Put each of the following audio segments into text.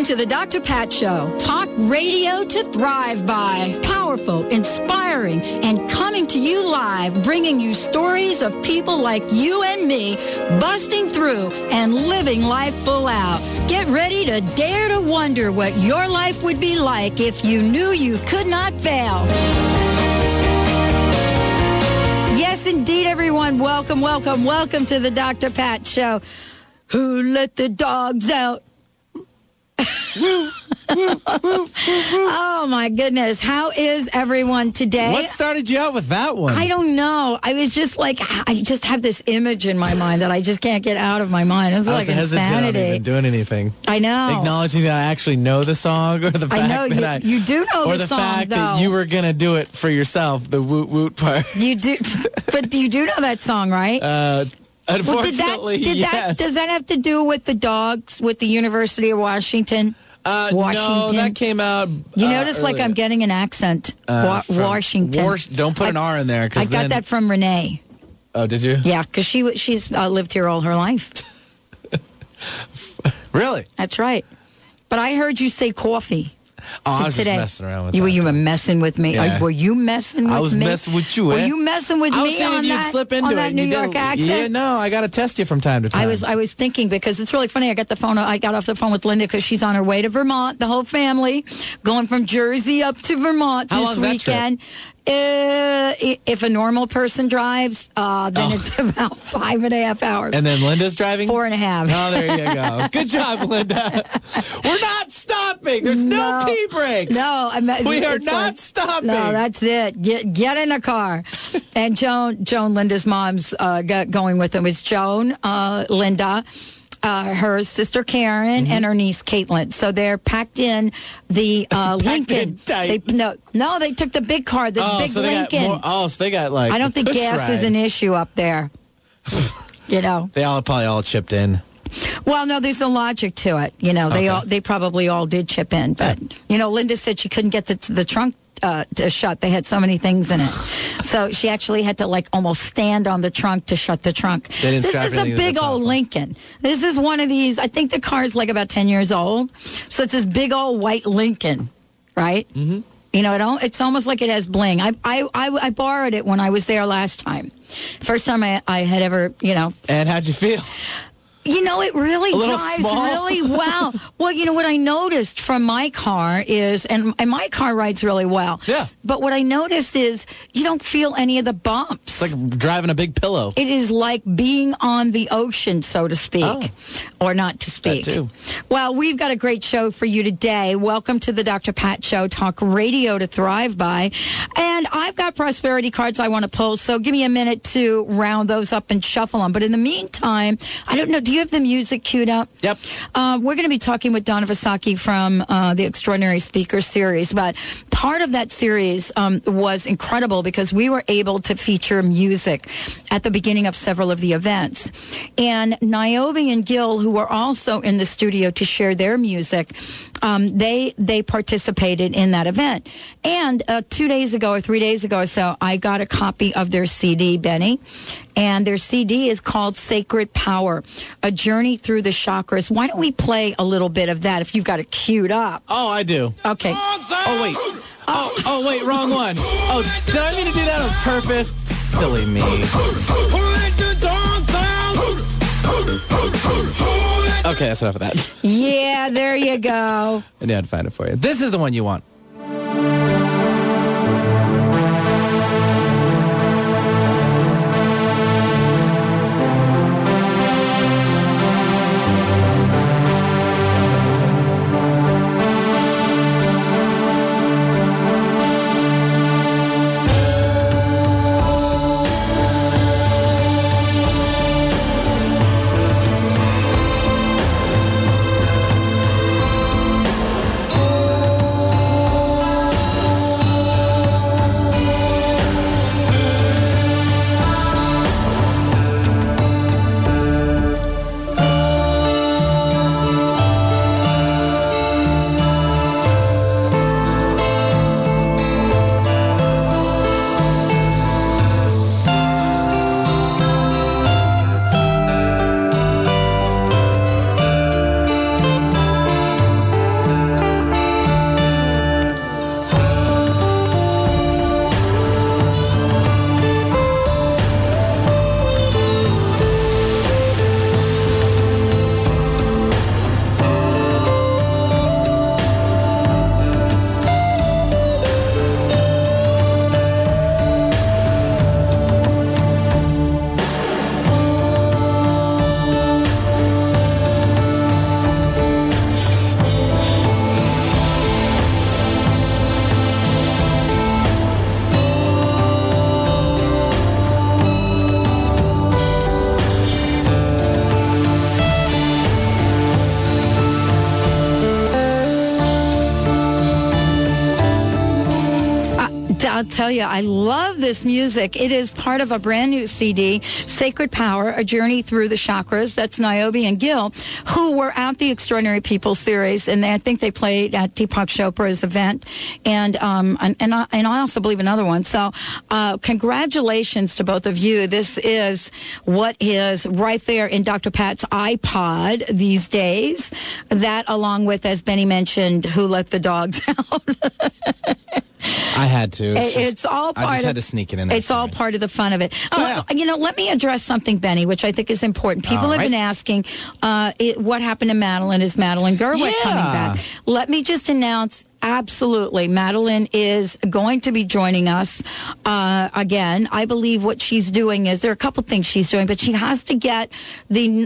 to the Dr. Pat Show. Talk radio to thrive by. Powerful, inspiring, and coming to you live, bringing you stories of people like you and me busting through and living life full out. Get ready to dare to wonder what your life would be like if you knew you could not fail. Yes, indeed, everyone. Welcome, welcome, welcome to the Dr. Pat Show. Who let the dogs out? Oh, my goodness. How is everyone today? What started you out with that one? I don't know. I was just like, I just have this image in my mind that I just can't get out of my mind. It's like insanity. I wasn't doing anything. I know. Acknowledging that I actually know the song, or the fact that you do know or the song, fact though. that you were going to do it for yourself, the woot woot part. You do, but you do know that song, right? Unfortunately, yes. Does that have to do with the dogs with the University of Washington? No, that came out. You notice, earlier. like I'm getting an accent. Washington. Don't put an R in there. I got that from Renee. Oh, did you? Yeah, because she's lived here all her life. Really? That's right. But I heard you say coffee. Oh, I was today. just messing around with you. that. You were messing with me. Yeah. Were you messing with me? I was messing with you. Were you messing with me on that, slip into on that New York accent? Yeah, no, I got to test you from time to time. I was thinking, because it's really funny. I got off the phone with Linda because she's on her way to Vermont. The whole family going from Jersey up to Vermont How this long's that weekend. If a normal person drives, then it's about 5.5 hours. And then Linda's driving? 4.5. Oh, there you go. Good job, Linda. We're not stopping. There's no pee breaks. No, we are not stopping. No, that's it. Get in a car. And Joan, Linda's mom's going with them. It's Joan, Linda, her sister Karen, and her niece Caitlin. So they're packed in the Lincoln. They took the big car, this big so Lincoln. So they got like. I don't think gas is an issue up there. You know, they probably all chipped in. Well, no, there's a logic to it. You know, they probably all did chip in, but Linda said she couldn't get the trunk to shut. They had so many things in it, so she actually had to almost stand on the trunk to shut the trunk. This is a big old Lincoln. This is one of these. I think the car is about 10 years old, so it's this big old white Lincoln, right? Mm-hmm. It's almost like it has bling. I borrowed it when I was there last time. First time I had ever, And how'd you feel? It really drives small? really well. Well, what I noticed from my car is, and my car rides really well. Yeah. But what I noticed is you don't feel any of the bumps. It's like driving a big pillow. It is like being on the ocean, so to speak, or not to speak. That too. Well, we've got a great show for you today. Welcome to the Dr. Pat Show, talk radio to thrive by. And I've got prosperity cards I want to pull, so give me a minute to round those up and shuffle them. But in the meantime, I don't know, do you have the music queued up? Yep. We're going to be talking with Donna Vasaki from the Extraordinary Speaker Series, but part of that series was incredible because we were able to feature music at the beginning of several of the events. And Niobe and Gil, who were also in the studio to share their music, they participated in that event. And 2 days ago or 3 days ago or so, I got a copy of their CD, Benny. And their CD is called Sacred Power, A Journey Through the Chakras. Why don't we play a little bit of that if you've got it queued up? Oh, I do. Okay. Oh, wait. Oh, wait, wrong one. Oh, did I mean to do that on purpose? Silly me. Okay, that's enough of that. Yeah, there you go. I knew I'd find it for you. This is the one you want. tell you, I love this music. It is part of a brand new CD, Sacred Power, A Journey Through the Chakras. That's Niobe and Gil, who were at the Extraordinary People series, and I think they played at Deepak Chopra's event, and I also believe another one. So, congratulations to both of you. This is what is right there in Dr. Pat's iPod these days. That, along with, as Benny mentioned, Who Let the Dogs Out. I had to. It's all part I just of, had to sneak it in there. It's all part of the fun of it. Yeah. Let me address something, Benny, which I think is important. People have been asking what happened to Madeline. Is Madeline Gerwick coming back? Let me just announce, absolutely, Madeline is going to be joining us again. I believe what she's doing is, there are a couple things she's doing, but she has to get the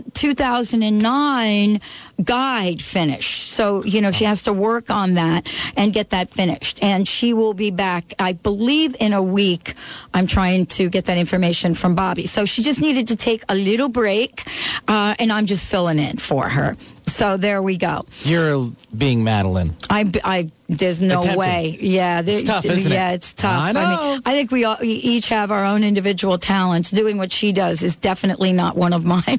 2009 guide finished. So, she has to work on that and get that finished. And she will be back, I believe, in a week. I'm trying to get that information from Bobby. So she just needed to take a little break, and I'm just filling in for her. So there we go. You're being Madeline. There's no Attempting. way. Yeah. It's tough, isn't it? Yeah, it's tough. I know. I think we each have our own individual talents. Doing what she does is definitely not one of mine.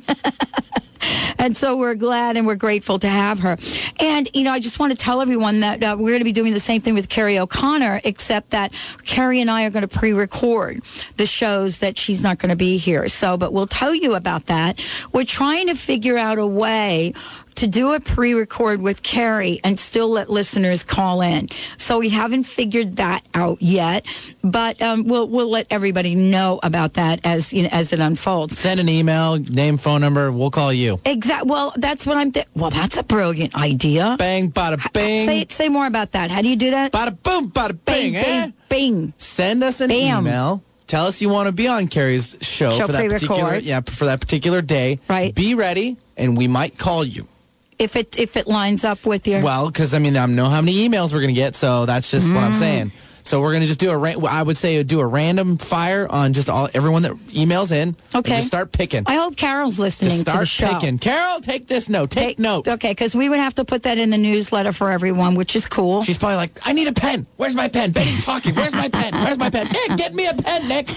And so we're glad and we're grateful to have her. And, I just want to tell everyone that we're going to be doing the same thing with Carrie O'Connor, except that Carrie and I are going to pre-record the shows that she's not going to be here. But we'll tell you about that. We're trying to figure out a way to do a pre-record with Carrie and still let listeners call in. So we haven't figured that out yet, but we'll let everybody know about that as it unfolds. Send an email, name, phone number. We'll call you. Exactly. Well, that's what I'm. Well, that's a brilliant idea. Bang, bada, bing. Say more about that. How do you do that? Bada, boom, bada, bing. Bang, bing. Send us an email. Tell us you want to be on Carrie's show for that particular day. Right. Be ready, and we might call you. If it lines up with your... Well, because, I know how many emails we're going to get, so that's just what I'm saying. So we're going to just do I would say do a random fire on just everyone that emails in. Okay. And just start picking. I hope Carol's listening to the show. Start picking. Carol, take this note. Take note. Okay, because we would have to put that in the newsletter for everyone, which is cool. She's probably like, I need a pen. Where's my pen? Benny's talking. Where's my pen? Where's my pen? Nick, get me a pen, Nick.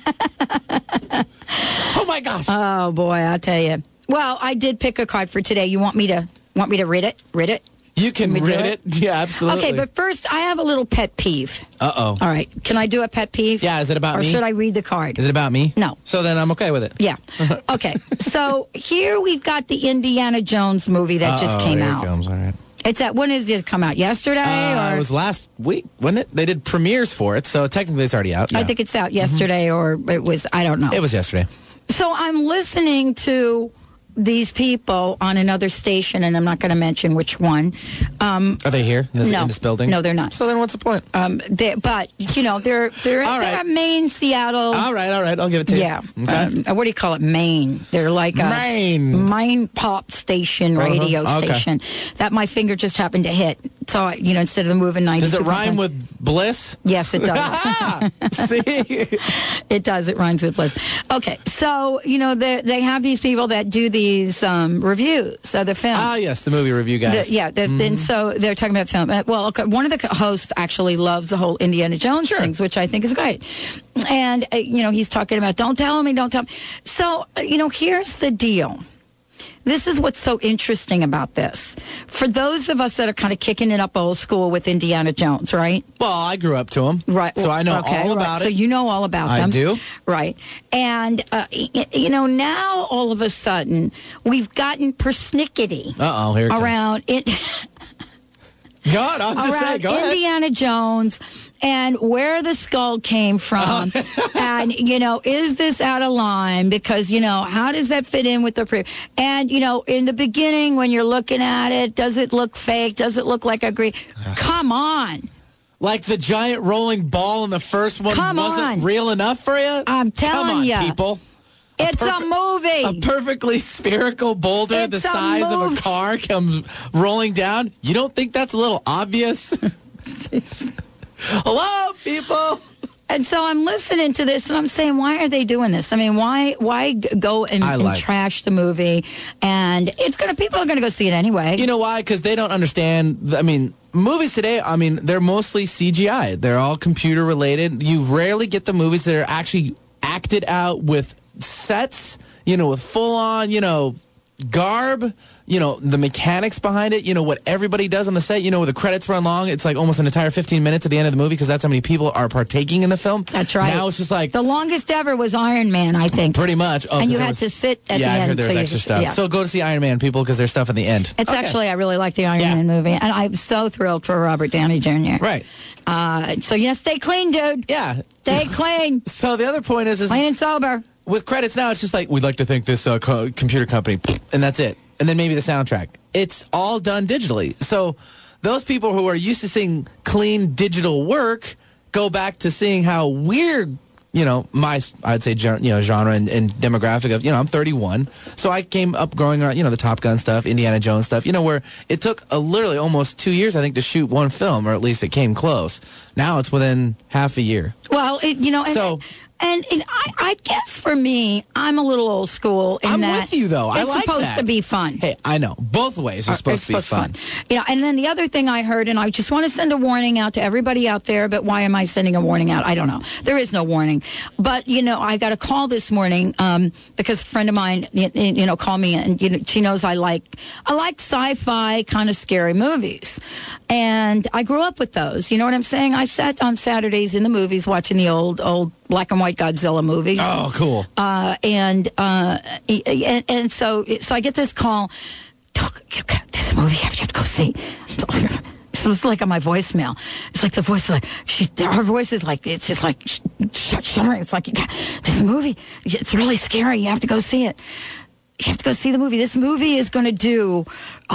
Oh, my gosh. Oh, boy, I'll tell you. Well, I did pick a card for today. You want me to read it? Read it? You can read it. Yeah, absolutely. Okay, but first, I have a little pet peeve. Uh-oh. All right. Can I do a pet peeve? Yeah, is it about me? Or should I read the card? Is it about me? No. So then I'm okay with it. Yeah. Okay. So here we've got the Indiana Jones movie that just came here out. It comes. All right. When did it come out? Yesterday? It was last week, wasn't it? They did premieres for it, so technically it's already out. Yeah. I think it's out yesterday, or it was, I don't know. It was yesterday. So I'm listening to these people on another station, and I'm not going to mention which one. Are they here in this building? No, they're not. So then what's the point? They're at Maine, Seattle. All right. I'll give it to you. Yeah. Okay. What do you call it? Maine. They're like a Maine pop station, radio station that my finger just happened to hit. So, instead of moving 92. Does it rhyme with bliss? Yes, it does. See? It does. It rhymes with bliss. Okay. So, they have these people that do these reviews of the film. Ah, yes, the movie review guys. And so they're talking about film. One of the hosts actually loves the whole Indiana Jones things, which I think is great. And, he's talking about, don't tell me. So, here's the deal. This is what's so interesting about this. For those of us that are kind of kicking it up old school with Indiana Jones, right? Well, I grew up to him. Right. So I know all about it. So you know all about them. I do. Right. And, now all of a sudden, we've gotten persnickety. Uh-oh, here it around it. God, I'll just say, go ahead. Indiana Jones and where the skull came from. And, is this out of line? Because, how does that fit in with the pre? And, in the beginning, when you're looking at it, does it look fake? Does it look like a green? Come on. Like the giant rolling ball in the first one wasn't real enough for you? I'm telling you. Come on, people. It's a movie. A perfectly spherical boulder the size of a car comes rolling down. You don't think that's a little obvious? Hello, people. And so I'm listening to this, and I'm saying, why are they doing this? I mean, why go and trash the movie? And people are going to go see it anyway. You know why? Because they don't understand. movies today, I mean, they're mostly CGI. They're all computer related. You rarely get the movies that are actually acted out with sets, with full on, garb, the mechanics behind it, what everybody does on the set, where the credits run long. It's like almost an entire 15 minutes at the end of the movie because that's how many people are partaking in the film. That's right. Now it's just like... The longest ever was Iron Man, I think. Pretty much. Oh, and you had to sit at the end. Yeah, I heard there's extra stuff. So go to see Iron Man, people, because there's stuff at the end. It's actually, I really like the Iron Man movie. And I'm so thrilled for Robert Downey Jr. Right. So, stay clean, dude. Yeah. Stay clean. So the other point is... Clean and sober. With credits now, it's just like, we'd like to thank this computer company, and that's it. And then maybe the soundtrack. It's all done digitally. So those people who are used to seeing clean digital work go back to seeing how weird, I'd say, genre and demographic of, I'm 31. So I came up growing around, the Top Gun stuff, Indiana Jones stuff, where it took literally almost 2 years, I think, to shoot one film, or at least it came close. Now it's within half a year. Well, And I guess for me, I'm a little old school in that. I'm with you, though. I like that. It's supposed to be fun. Hey, I know. Both ways are supposed to be fun. And then the other thing I heard, and I just want to send a warning out to everybody out there, but why am I sending a warning out? I don't know. There is no warning. But, I got a call this morning because a friend of mine, called me, and, she knows I like sci-fi kind of scary movies. And I grew up with those. You know what I'm saying? I sat on Saturdays in the movies watching the old black and white Godzilla movies. Oh, cool. And so I get this call. This movie you have to go see. So it's like on my voicemail. It's like the voice is like her voice is like it's just like shuddering. It's like this movie. It's really scary. You have to go see it. You have to go see the movie. This movie is going to do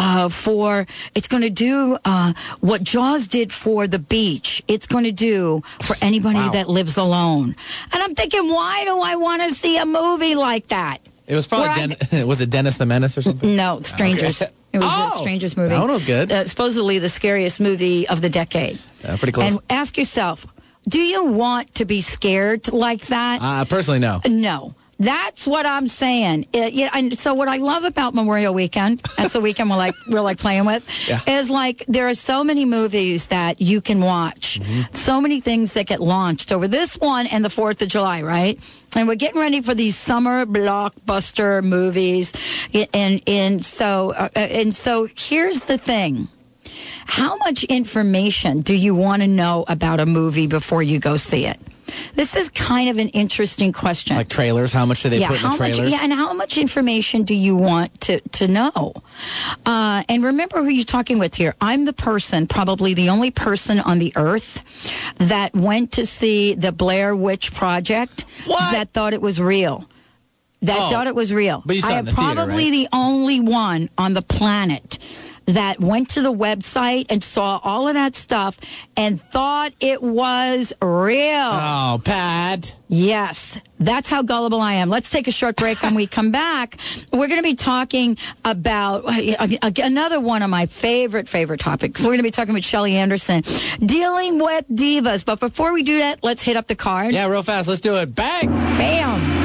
what Jaws did for the beach. It's going to do for anybody that lives alone. And I'm thinking, why do I want to see a movie like that? It was probably was it Dennis the Menace or something? No, Strangers. Okay. It was a Strangers movie. That one was good. Supposedly the scariest movie of the decade. Pretty close. And ask yourself, do you want to be scared like that? Personally, no. No. That's what I'm saying. And so what I love about Memorial Weekend, that's the weekend we're like playing with, is like there are so many movies that you can watch, so many things that get launched over this one and the 4th of July, right? And we're getting ready for these summer blockbuster movies, and so here's the thing. How much information do you want to know about a movie before you go see it? This is kind of an interesting question. Like trailers, how much do they put in the trailers? And how much information do you want to know? And remember who you're talking with here. I'm the person, probably the only person on the earth that went to see the Blair Witch Project that thought it was real. Thought it was real. But you saw it in the theater, probably right? the only one on the planet that went to the website and saw all of that stuff and thought it was real. Oh, Pat. Yes, that's how gullible I am. Let's take a short break. When we come back, we're going to be talking about another one of my favorite topics. We're going to be talking with Shelley Anderson, dealing with divas. But before we do that, let's hit up the card. Yeah, real fast. Let's do it. Bang! Bam!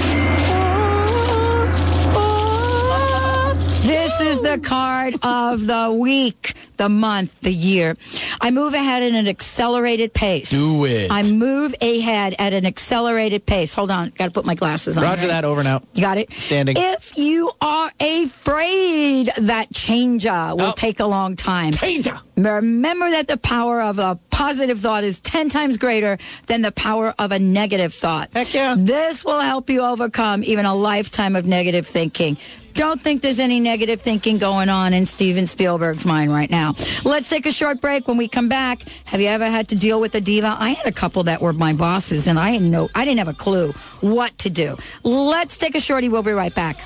This is the card of the week, the month, the year. I move ahead at an accelerated pace. Do it. I move ahead at an accelerated pace. Hold on. Got to put my glasses on. Roger that. Over and out. You got it? Standing. If you are afraid that change will take a long time. Remember that the power of a positive thought is 10 times greater than the power of a negative thought. Heck yeah. This will help you overcome even a lifetime of negative thinking. Don't think there's any negative thinking going on in Steven Spielberg's mind right now. Let's take a short break. When we come back, have you ever had to deal with a diva? I had a couple that were my bosses, and I didn't have a clue what to do. Let's take a shorty. We'll be right back.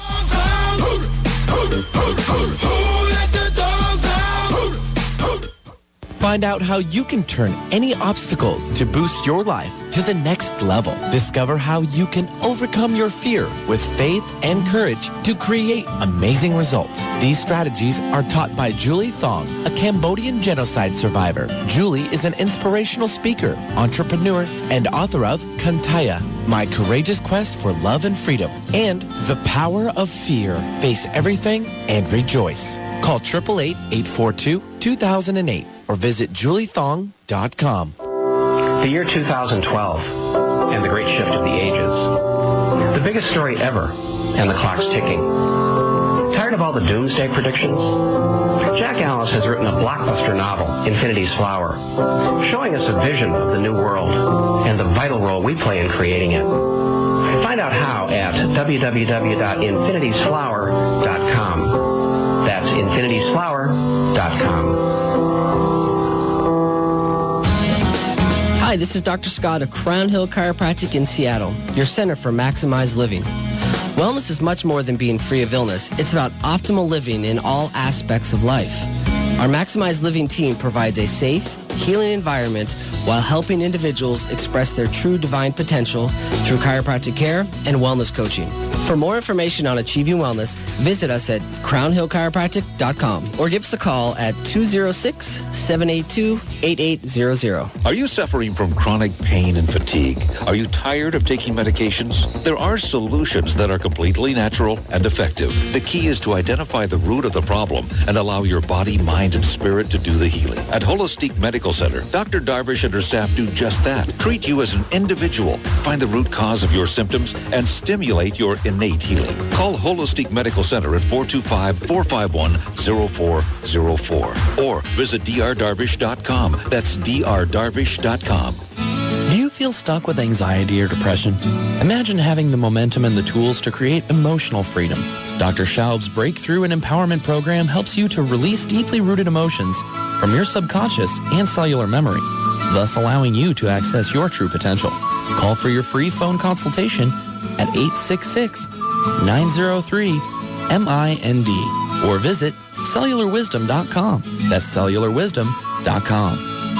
Find out how you can turn any obstacle to boost your life to the next level. Discover how you can overcome your fear with faith and courage to create amazing results. These strategies are taught by Julie Thong, a Cambodian genocide survivor. Julie is an inspirational speaker, entrepreneur, and author of Kantaya, My Courageous Quest for Love and Freedom, and The Power of Fear. Face everything and rejoice. Call 888-842-2008. or visit juliethong.com. The year 2012 and the great shift of the ages. The biggest story ever, and the clock's ticking. Tired of all the doomsday predictions? Jack Alice has written a blockbuster novel, Infinity's Flower, showing us a vision of the new world and the vital role we play in creating it. Find out how at www.infinitiesflower.com. That's infinitiesflower.com. Hi, this is Dr. Scott of Crown Hill Chiropractic in Seattle, your center for maximized living. Wellness is much more than being free of illness. It's about optimal living in all aspects of life. Our Maximized Living team provides a safe, healing environment while helping individuals express their true divine potential through chiropractic care and wellness coaching. For more information on achieving wellness, visit us at crownhillchiropractic.com or give us a call at 206-782-8800. Are you suffering from chronic pain and fatigue? Are you tired of taking medications? There are solutions that are completely natural and effective. The key is to identify the root of the problem and allow your body, mind, and spirit to do the healing. At Holistic Medical Center, Dr. Darvish and her staff do just that. Treat you as an individual, find the root cause of your symptoms, and stimulate your innate healing. Call Holistic Medical Center at 425-451-0404 or visit drdarvish.com. That's drdarvish.com. Do you feel stuck with anxiety or depression? Imagine having the momentum and the tools to create emotional freedom. Dr. Schaub's Breakthrough and Empowerment Program helps you to release deeply rooted emotions from your subconscious and cellular memory, thus allowing you to access your true potential. Call for your free phone consultation at 866-903-MIND or visit cellularwisdom.com. That's cellularwisdom.com.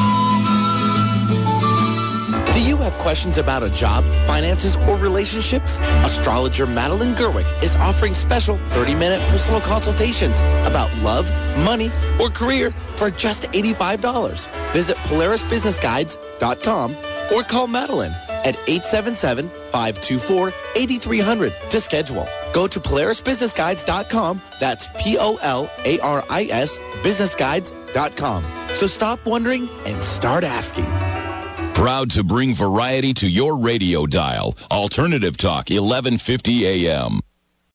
Do you have questions about a job, finances, or relationships? Astrologer Madeline Gerwick is offering special 30-minute personal consultations about love, money, or career for just $85. Visit PolarisBusinessGuides.com or call Madeline at 877-524-8300 to schedule. Go to PolarisBusinessGuides.com. That's Polaris businessguides.com. So stop wondering and start asking. Proud to bring variety to your radio dial. Alternative Talk, 1150 AM.